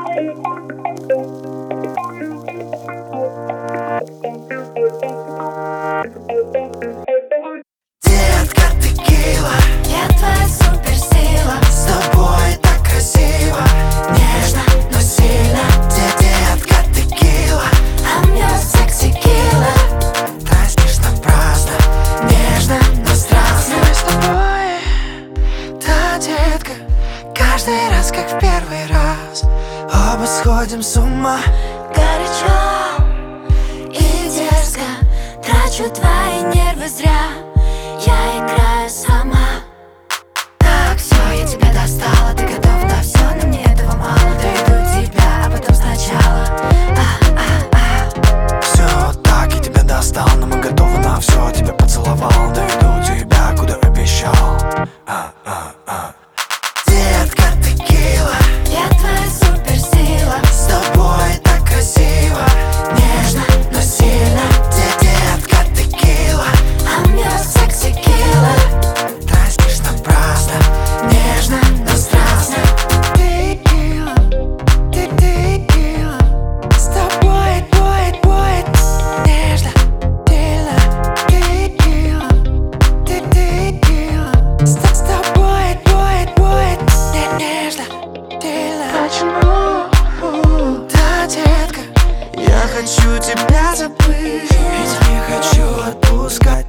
Детка, текила, Я твоя суперсила. с тобой так красиво, нежно, но сильно. Детка, текила, I'm your sexy killer. дразнишь напрасно, нежно, но страстно. Мы с тобой, да, детка, каждый раз, как в первый раз, оба сходим с ума. Горячо и дерзко трачу твои нервы зря. Я играю сама. Так, все, я тебя достала, ты готов на все, но мне этого мало. Доведу тебя, а потом сначала. Все, так, я тебя достал, но мы готовы на все. Тебя поцеловал, доведу тебя, куда обещал. Детка, текила, Я твоя суперсила. с тобой так красиво, нежно, но сильно. Детка, текила, I'm your sexy killer. дразнишь напрасно, нежно, но страстно. Текила, текила, с тобой, нежно, сильно. Текила, текила, с тобой, нежно, сильно. Почему, да, детка, я хочу тебя забыть, ведь не хочу отпускать.